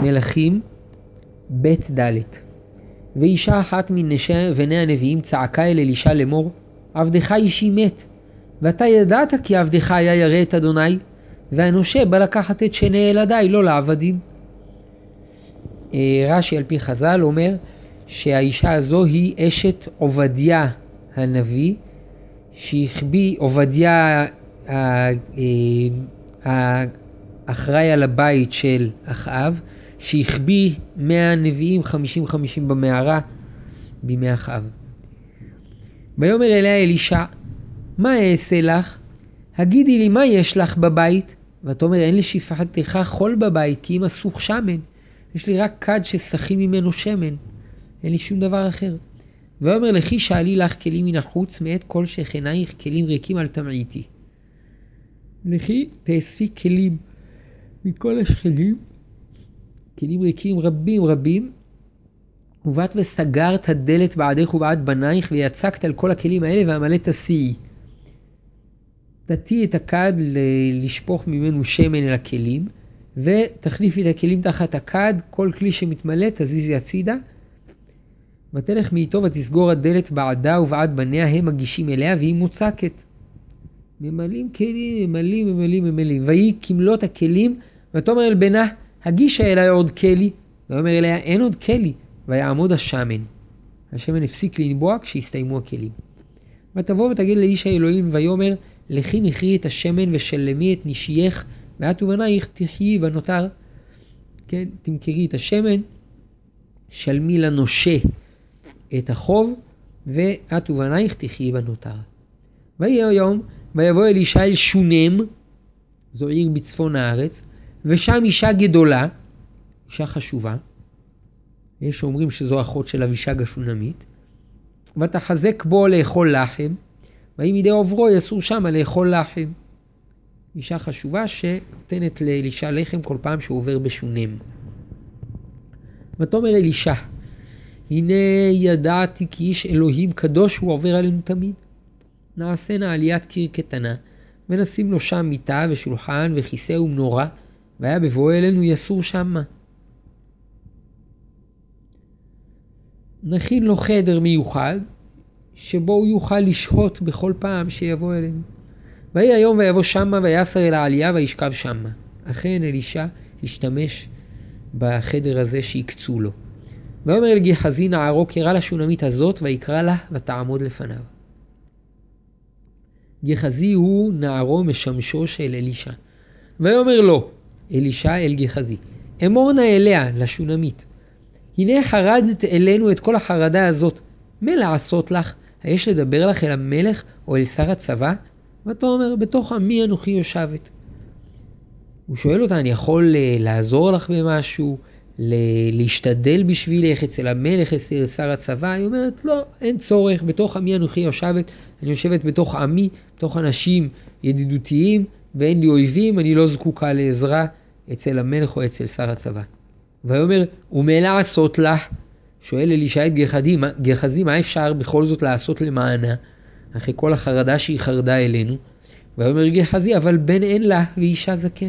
מלכים בית ד'. ואישה אחת בני הנביאים צעקה אל אלישע לאמור, עבדך אישי מת, ואתה ידעת כי עבדך היה ירא את אדוני, והנושה בא לקחת את שני ילדיי, לא לעבדים. רש"י על פי חז"ל אומר שהאישה הזו היא אשת עובדיה הנביא, שהחביא עובדיה האחראי על הבית של אחאב, שהחביא 100 נביאים 50-50 במערה בימי אחאב. ויאמר אליה אלישע, מה אעשה לך? הגידי לי מה יש לך בבית? ותאמר, אין לשפחתך חול בבית, כי אם אסוך שמן. יש לי רק כד ששחים ממנו שמן, אין לי שום דבר אחר. ואומר, לכי שאלי לך כלים מן החוץ, מאת כל שכנייך כלים ריקים אל תמעיתי. לכי תאספי כלים מכל השכנים, כלים ריקים רבים, ובאת וסגרת הדלת בעדך ובעד בנייך, ויצקת על כל הכלים האלה, והמלאת תשיעי. תטי את הכד לשפוך ממנו שמן אל הכלים, ותחליפי את הכלים תחת הכד, כל כלי שמתמלא תזיזי הצידה, ותלך מאיתו ותסגור הדלת בעדה ובעד בניה, הם מגישים אליה והיא מוצקת. ממלאים כלים, ממלאים. והיא כמלות הכלים, ותאמר אל בנה, הגישה אליי עוד כלי, ואומר אליה, אין עוד כלי, ויעמוד השמן. השמן הפסיק לנבוע כשהסתיימו הכלים. ותבוא ותגיד לאיש האלוהים, ויאמר, לכי מכרי את השמן ושלמי את נשייך, ואת ובנייך תחיי ונותר. כן, תמכרי את השמן, שלמי לנושה את החוב, ואת ובנייך תחיי ונותר. ויהי היום, ויבוא אלישע אל שונם, זו עיר בצפון הארץ, ושם אישה גדולה, אישה חשובה, יש אומרים שזו אחות של אבישג השונמית, ותחזק בו לאכול לחם, ויהי מדי עוברו יסור שמה לאכול לחם. אישה חשובה שנותנת לאלישע לחם כל פעם שהוא עובר בשונם. ותאמר אלישע, הנה ידעתי כי איש אלוהים קדוש הוא עובר עלינו תמיד. נעשנה עליית קיר קטנה, ונשים לו שם מיטה ושולחן וכיסא ומנורה, והיה בבוא אלינו יסור שמה. נכין לו חדר מיוחד, שבו הוא יוכל לשהות בכל פעם שיבוא אלינו. ויהי היום ויבוא שמה ויסר אל העלייה וישכב שמה. אכן אלישע השתמש בחדר הזה שיקצו לו. ויאמר אל גחזי נערו, קרא לשונמית הזאת ויקרא לה ותעמוד לפניו. גחזי הוא נערו משמשו של אלישע. ויאמר לו אלישע אל גחזי, אמור נא אליה לשונמית, הנה חרדת אלינו את כל החרדה הזאת, מה לעשות לך? היש לדבר לך אל המלך או אל שר הצבא? ותאמר, בתוך עמי אנוכי יושבת. הוא שואל אותה, אני יכול לעזור לך במשהו? להשתדל בשבילך אצל המלך, אצל שר הצבא? היא אומרת, לא, אין צורך, בתוך עמי אנוכי יושבת, אני יושבת בתוך עמי, בתוך אנשים ידידותיים, ואין לי אויבים, אני לא זקוקה לעזרה אצל המלך או אצל שר הצבא. ואומר, ומה לעשות לך? שואל אלישע את גחזי, מה אפשר בכל זאת לעשות למענה, אחרי כל החרדה שהיא חרדה אלינו? ואומר גחזי, אבל בן אין לה ואישה זקן.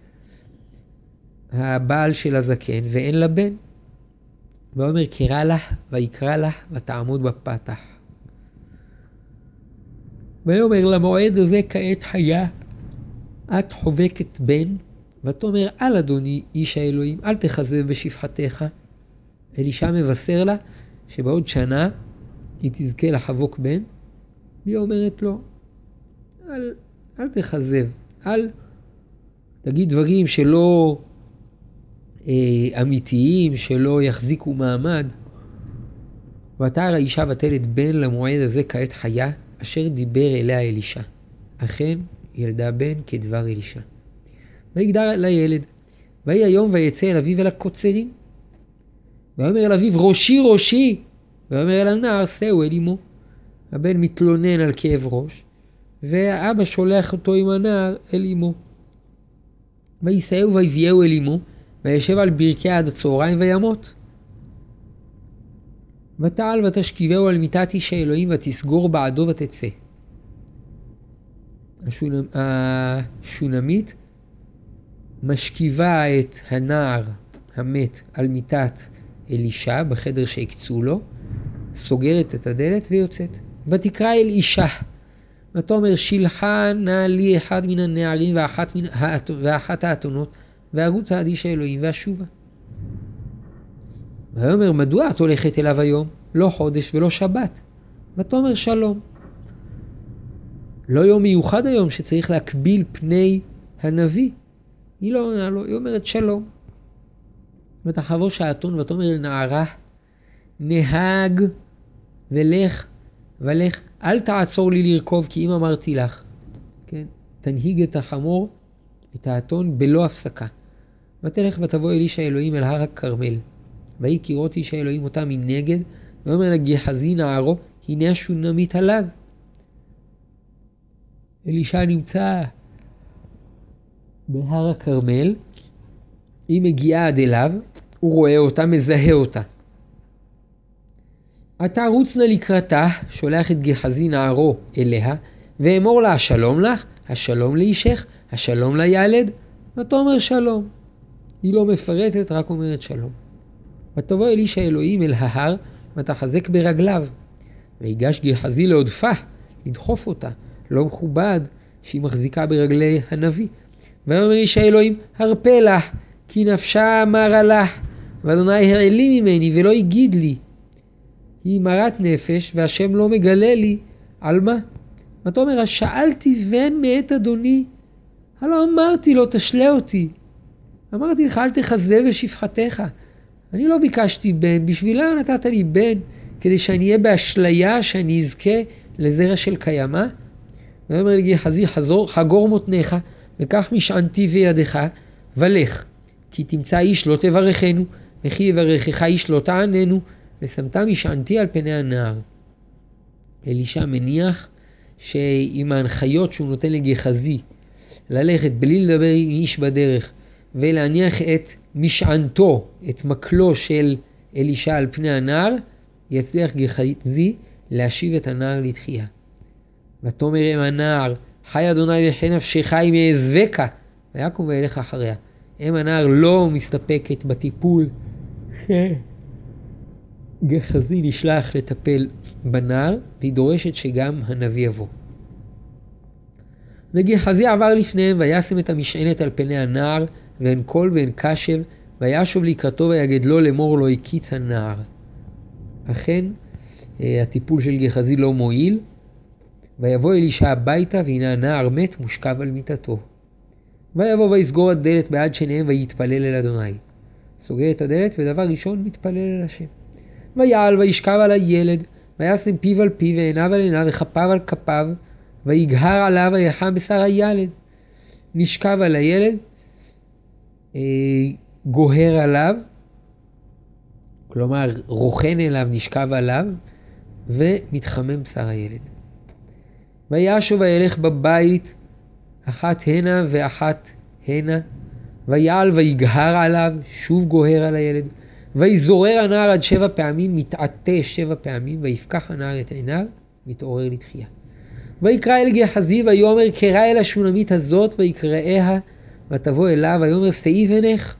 הבעל של הזקן ואין לה בן. ואומר קרא לה ויקרא לה ותעמוד בפתח. ואומר למועד הזה כעת חיה, את חובקת בן, ותאמר אל אדוני איש האלוהים, אל תחזב בשפחתך. אלישע מבשר לה שבעוד שנה היא תזכה לחבוק בן, והיא אומרת לו, אל תחזב, אל תגיד דברים שלא אמיתיים, שלא יחזיקו מעמד. ותער האישה ותלד בן למועד הזה כעת חיה, אשר דיבר אליה אלישע. אכן ילדה בן כדבר אלישע. ויגדל לילד, ויהי היום ויצא אל אביו אל הקוצרים. ואומר אל אביו, ראשי ראשי. ואומר אל הנער, שאו אל אמו. הבן מתלונן על כאב ראש, והאבא שולח אותו עם הנער אל אמו. ויסעו ויביאו אל אמו, וישב על ברכיה עד הצהריים וימות. ותעל ותשכיבהו על מיטת איש האלוהים ותסגור בעדו ותצא. השונמית משכיבה את הנער המת על מיטת אלישע בחדר שהקצו לו, סוגרת את הדלת ויוצאת. ותקרא אל אישה, ותאמר שילחה נא לי אחד מן הנערים ואחת האתונות, וארוץ עד איש האלוהים ואשובה. ויאמר מדוע את הולכת אליו היום? לא חודש ולא שבת. ותאמר שלום. לא יום מיוחד היום שצריך להקביל פני הנביא. היא לא עונה לו, היא אומרת שלום. ותחבוש האתון ותאמר לנערה, נהג ולך, אל תעצור לי לרכוב, כי אם אמרתי לך, כן, תנהיג את החמור, את האתון בלא הפסקה. ותלך ותבוא אל איש האלוהים אל הר הכרמל. ויהי כראות איש האלוהים אותה מנגד, ואומר לה גחזי נערו, הנה השונמית הלז. אלישע נמצא בהר הכרמל, היא מגיעה עד אליו, הוא רואה אותה, מזהה אותה. אתה רוץ נא לקראתה, שולח את גחזי נערו אליה, ואמור לה השלום לך, השלום לאישך, השלום לילד, ותאמר שלום. היא לא מפרטת, רק אומרת שלום. ותבוא אל איש האלוהים אל ההר, ותחזק ברגליו. ויגש גחזי לעודפה, לדחוף אותה, לא מכובד שהיא מחזיקה ברגלי הנביא. ואומר איש האלוהים, הרפה לך, כי נפשה אמרה לך, ואדוני העלים ממני ולא יגיד לי. היא מרת נפש, והשם לא מגלה לי. על מה? ותאמר, שאלתי בן מאת אדוני, הלא אמרתי לו תשלה אותי. אמרתי לך אל תחזה בשפחתך. אני לא ביקשתי בן, בשבילה נתת לי בן, כדי שאני אהיה באשליה שאני אזכה לזרע של קיימה. ואומר לי גחזי, חגור מותניך, וקח משענתי וידך, ולך, כי תמצא איש לא תברכנו, וכי יברכך איש לא תעננו, ושמת משענתי על פני הנהר. אלישע מניח שעם ההנחיות שהוא נותן לגחזי, ללכת בלי לדבר עם איש בדרך, ולהניח את משענתו, את מקלו של אלישע על פני הנהר, יצליח גחזי להשיב את הנער לתחייה. ותאמר עם הנער, חי אדוני וחי נפשך אם אעזבך, ויקום וילך אחריה. אם הנער לא מסתפקת בטיפול שגחזי נשלח לטפל בנער, והיא דורשת שגם הנביא יבוא. וגחזי עבר לפניהם וישם את המשענת על פני הנער, ואין קול ואין קשב, וישוב לקראתו ויגדלו לאמור לא הקיץ הנער. אכן הטיפול של גחזי לא מועיל, ויבוא אלישע הביתה, והנה הנער מת מושכב על מיטתו. ויבוא ויסגור הדלת בעד שניהם ויתפלל אל אדוני. סוגר את הדלת ודבר ראשון מתפלל אל השם. ויעל וישכב על הילד, וישם פיו על פיו ועיניו על עיניו וכפיו על כפיו, ויגהר עליו ויחם בשר הילד. נשכב על הילד, גוהר עליו, כלומר רוחן אליו, נשכב עליו, ומתחמם בשר הילד. וישוב וילך בבית, אחת הנה ואחת הנה, ויעל ויגהר עליו, שוב גוהר על הילד, ויזורר הנער עד 7 פעמים, מתעטה 7 פעמים, ויפקח הנער את עיניו, מתעורר לתחייה. ויקרא אל גחזי ויאמר קרא אל השונמית הזאת, ויקראיה, ותבוא אליו, ויאמר שאי בנך.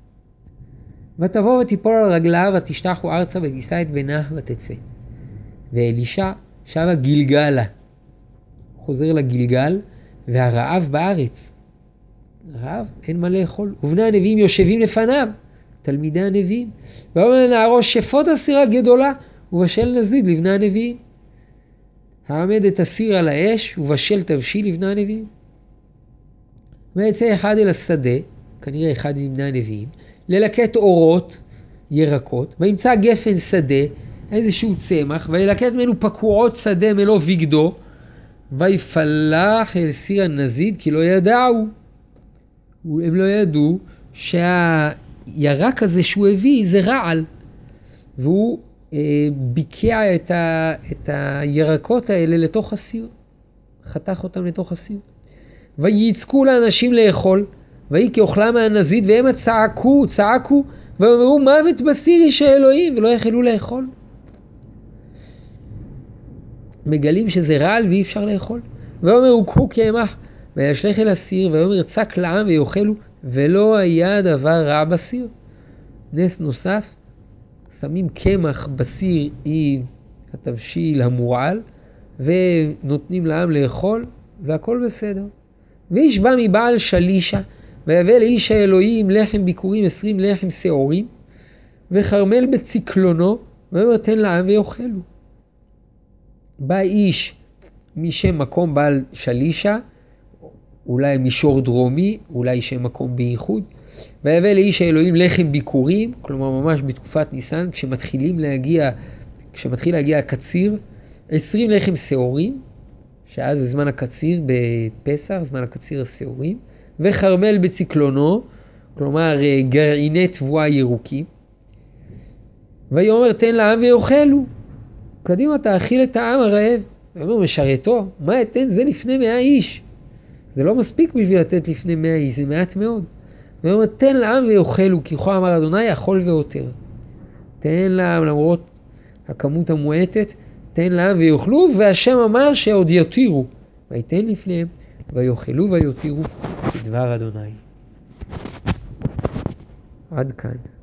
ותבוא ותיפול על רגליו, ותשתחו ארצה, ותישא את בנה ותצא. ואלישע שבה גילגלה, חוזר לגילגל, והרעב בארץ. רעב, אין מה לאכול. ובני הנביאים יושבים לפניו, תלמידי הנביאים. ואומר לנערו, שפוט הסירה גדולה, ובשל נזיד לבני הנביאים. העמד את הסיר על האש, ובשל תבשיל לבני הנביאים. ויצא אחד אל השדה, כנראה אחד מבני הנביאים, ללקט אורות, ירקות, וימצא גפן שדה, איזשהו צמח, וילקט ממנו פקועות שדה מלוא בגדו, ויפלח אל סיר הנזיד, כי לא ידעו. הם לא ידעו שהירק הזה שהוא הביא זה רעל, והוא ביקע את הירקות האלה לתוך הסיר, חתך אותם לתוך הסיר. וייצקו לאנשים לאכול, ויהי כאוכלה מהנזיד, והם צעקו, ואומרו מוות בסיר איש האלוהים, ולא יכלו לאכול. מגלים שזה רעל ואי אפשר לאכול. ואומרו קחו קמח, וישלח אל הסיר, ואומר צק לעם ויאכלו, ולא היה דבר רע בסיר. נס נוסף, שמים קמח בסיר עם התבשיל המורעל, ונותנים לעם לאכול, והכל בסדר. ואיש בא מבעל שלישה, ויבא לאיש האלוהים לחם ביקורים 20 לחם שעורים, וחרמל בציקלונו, ואומר תן לעם ויאכלו. בא איש משם מקום בעל שלישה, אולי מישור דרומי, אולי שם מקום בייחוד, ויבא לאיש האלוהים לחם ביקורים, כלומר ממש בתקופת ניסן, כשמתחיל להגיע הקציר, 20 לחם שעורים, שאז זה זמן הקציר בפסח, זמן הקציר השעורים, וחרמל בציקלונו, כלומר גרעיני תבואה ירוקים, ויאמר תן לעם ויאכלו. קדימה תאכיל את העם הרעב. ואומר משרתו, מה אתן? זה לפני 100 איש. זה לא מספיק בשביל לתת לפני 100 איש, זה מעט מאוד. ואומר תן לעם ויאכלו, כי כה אמר אדוני אכול ואותר. תן לעם למרות הכמות המועטת, תן לעם ויאכלו, והשם אמר שעוד יותירו. ויתן לפניהם ויאכלו ויותירו כדבר אדוני. עד כאן.